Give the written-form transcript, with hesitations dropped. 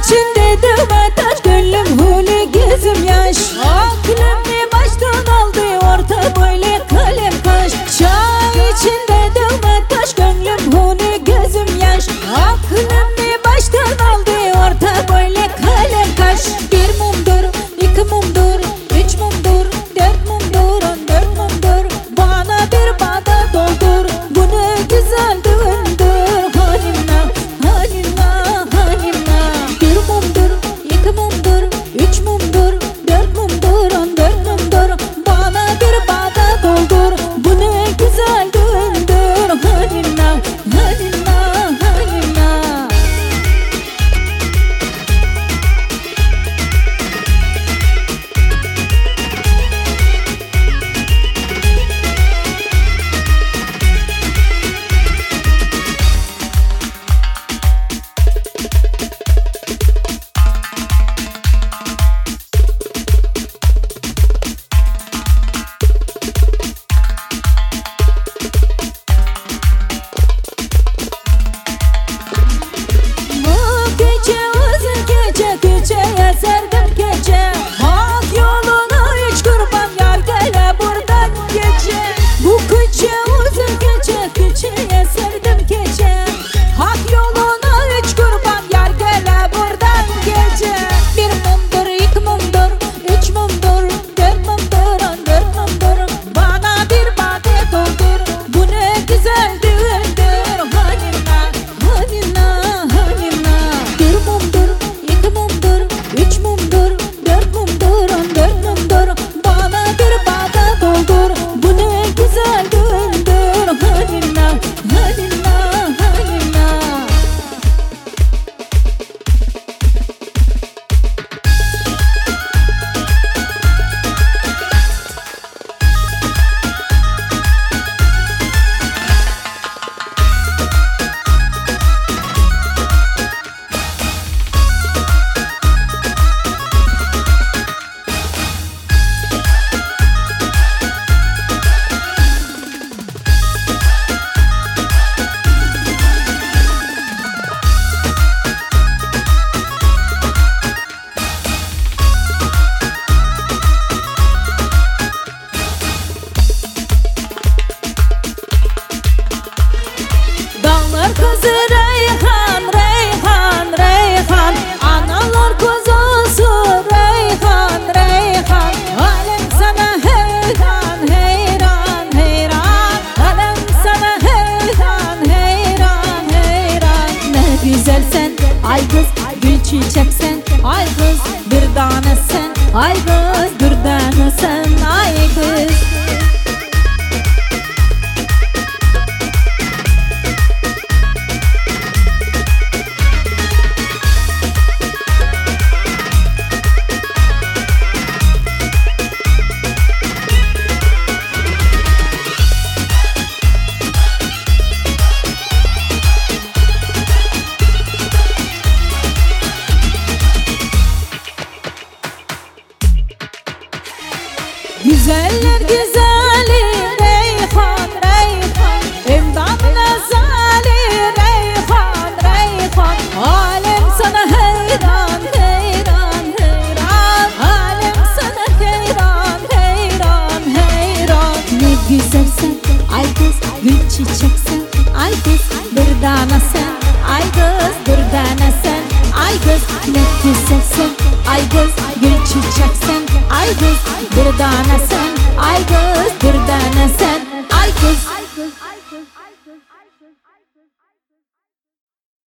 içinde dövme taş, gönlüm huli gözüm yaş. Aklımı baştan aldı orta böyle kalem kaş. Çay içinde dövme taş, gönlüm huli gözüm yaş. Aklımı baştan aldı orta böyle kalem kaş. Bir mumdur, iki mumdur, üç mumdur, dört mumdur, 14 mumdur. Bana bir bardak doldur, bu ne güzel düğündür. Halimla, halimla, halimla. Bir mumdur, iki mumdur, üç mumdur, dört mumdur, 14 mumdur. Bana bir bardak doldur, bu ne güzel düğündür. Halimla, halimla, halimla. Geceye serdim gece, hak yoluna hiç kurban yar, gele buradan gece. Bu gece uzun gece, geceye serdim gece, hak yoluna hiç kurban yar, gele buradan gece. Bir mumdur, iki mumdur, üç mumdur, dört mumdur, 14 mumdur. Bana bir bardak doldur, bu ne güzel düğündür. Halimla, halimla, halimla. Bir mumdur, iki mumdur, üç mumdur, dört mumdur, 14 mumdur. Bana bir bardak doldur, bu ne güzel düğündür. Halimla, halimla, halimla. Dağlar kızı Reyhan, Reyhan, Reyhan. Analar kuzusu Reyhan, Reyhan. Alem sana heyran, heyran, heyran. Alem sana heyran, heyran, heyran. Ne güzelsen ay kız, gül çiçeksen ay kız, bir tanesen ay kız, bir tanesen ay kız. Güzeller güzeli Reyhan, Reyhan. Emdam nazali Reyhan, Reyhan. Alem sana heyran, heyran, heyran. Alem sana heyran, heyran, heyran. Ne güzelsen ay kız, gül çiçeksen ay kız, bir tanesen ay kız, bir tanesen ay kız. Ne güzelsen ay kız, gül çiçeksen ay kız, bir tanesen